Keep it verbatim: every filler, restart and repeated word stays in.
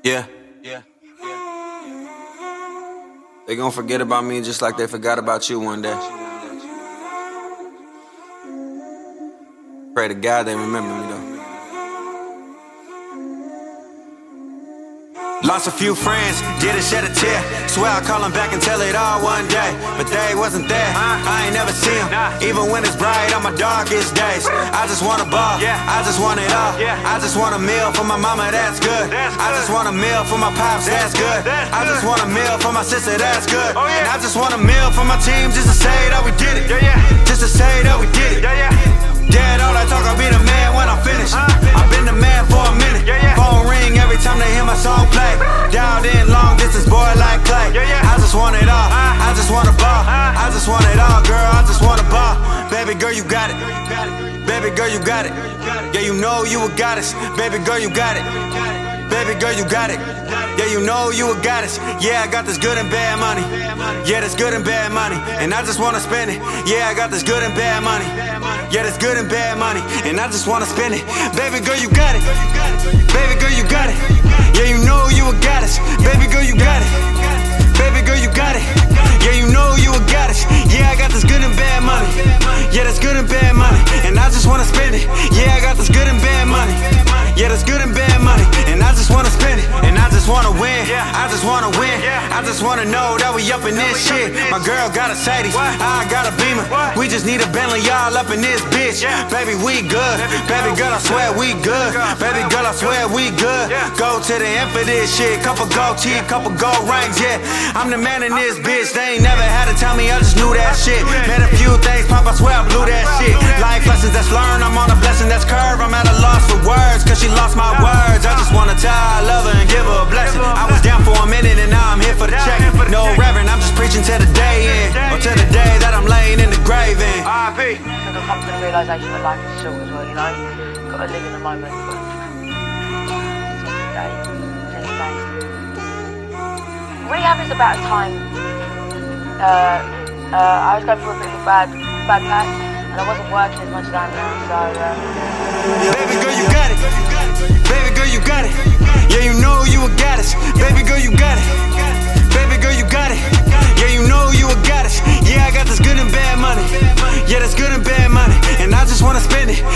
Yeah. Yeah. They gon' forget about me just like they forgot about you one day. Pray to God they remember me though. Lost a few friends, didn't shed a tear. Swear I'll call them back and tell it all one day, but they wasn't there, I ain't never seen them. Even when it's bright on my darkest days, I just want a ball, I just want it all. I just want a meal for my mama, that's good. I just want a meal for my pops, that's good. I just want a meal for my sister, that's good. And I just want a meal for my team just to say that we did it. Just to say that we did it. Dead all that talk, I'll be the man when I'm finished. I've been the man for a minute. Phone ring every time they hear my song play. Dialed in long distance, boy like Clay. I just want it all, I just want a ball. I just want it all, girl, I just want a ball. Baby girl, you got it. Baby girl, you got it. Yeah, you know you a goddess. Baby girl, you got it. Baby girl, you got it. Yeah, you know you a goddess. Yeah, I got this good and bad money. Yeah, this good and bad money, and I just wanna spend it. Yeah, I got this good and bad money. Yeah, this good and bad money, and I just wanna spend it. Baby girl, you got it. Baby girl, you got it. Yeah, you know you a goddess. Baby girl, you got it. Baby girl, you got it. Yeah, you know you a goddess. Yeah, I got this good and bad money. Yeah, that's good and bad money, and I just wanna spend it. Yeah, I got this good and bad money. Yeah, that's good and bad money, and I just wanna spend it. And I just wanna win, I just wanna win. I just wanna know that we up in this shit. My girl got a Sadie, I got a Beamer. We just need a Bentley, y'all up in this bitch. Baby, we good. Baby girl, I swear we good. Baby girl, I swear we good. Go to the end for this shit. Couple gold teeth, couple gold rings, yeah. I'm the man in this bitch. They ain't never had to tell me, I just knew that shit. Met a few things pop, I swear I blew that shit. Life lessons that's learned, I'm on a blessing that's curved. I'm at a loss for words, cause she lost my words. I just wanna tell her I love her and give her a blessing. I was down for a minute and now I'm here for the check. No reverend, I'm just preaching to the day end, or to the day that I'm laying in the grave in. I think I've come to the realisation that life is short as well, you know. You've got to live in the moment. Take a day, take a day. Rehab is about a time. Uh, uh, I was going through a bit of a bad, bad patch, and I wasn't working as much as I am now, so... Uh, Baby girl, you got it. Baby girl, you got it. Yeah, you know you a goddess. Baby girl, you got it. Baby girl, you got it. Yeah, you know you a goddess. Yeah, I got this good and bad money. Yeah, that's good and bad money, and I just wanna spend it.